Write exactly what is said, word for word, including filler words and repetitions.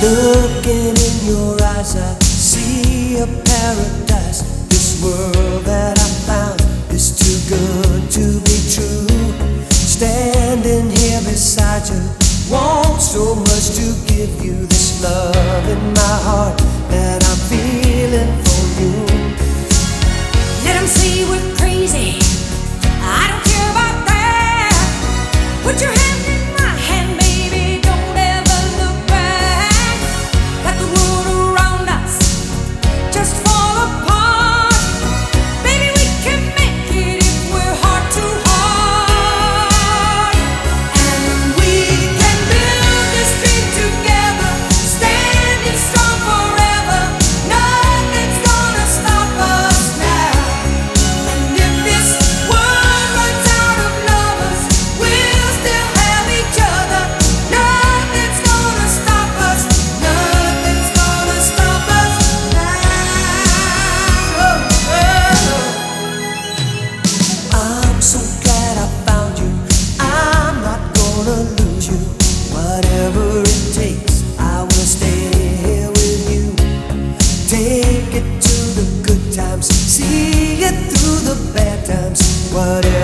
Looking in your eyes, I see a paradise. This world that I found is too good to be true. Standing here beside you, want so much to give you this love in my heart that I'm feeling for you. Let them say we're crazy, I don't care about that. Put your hand in my hand, baby, don't ever look back. Let the world around us just fall apart. Baby, we can make it if we're heart to heart. And we can build this dream together, standing strong forever. Nothing's gonna stop us now. And if this world runs out of lovers, we'll still have each other. Nothing's gonna stop us. Nothing's gonna stop us now. I'm so glad I found you. I'm not gonna lose you. Whatever it takes, I will stay here with you. Take it to the good times, see it through the bad times. Whatever